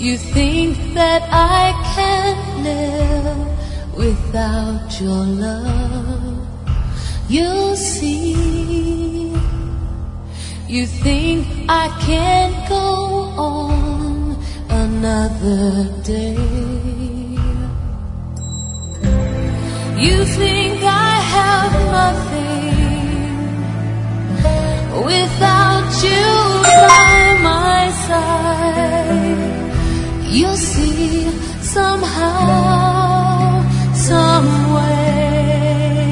You think that I can't live without your love. You'll see. You think I can't go on another day. You think I have nothing without you by my side. You'll see somehow, some way.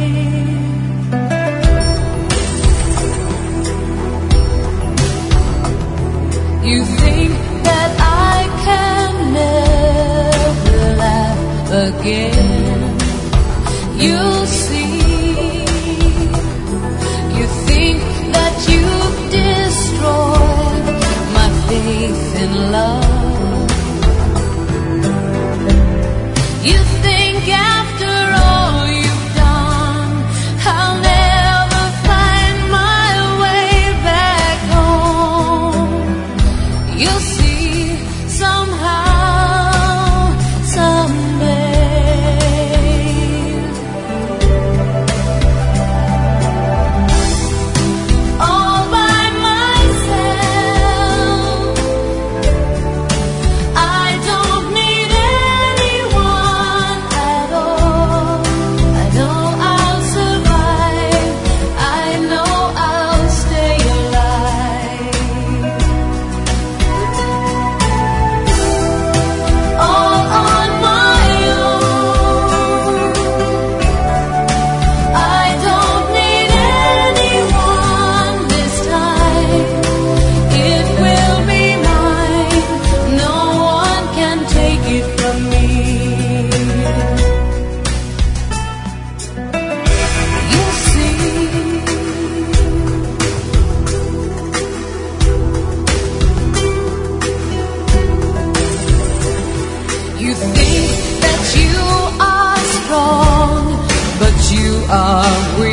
You think that I can never laugh again. You'll see. You think that you've destroyed my faith in love. You think after all you've done, I'll never find my way back home. You'll see somehow, someday. All by myself, I don't need anyone at all. I know I'll survive. I know I'll stay alive. All on my own. I don't need anyone this time. It will be mine. No one can take it from me. You see. You think that you are strong, but you are weak.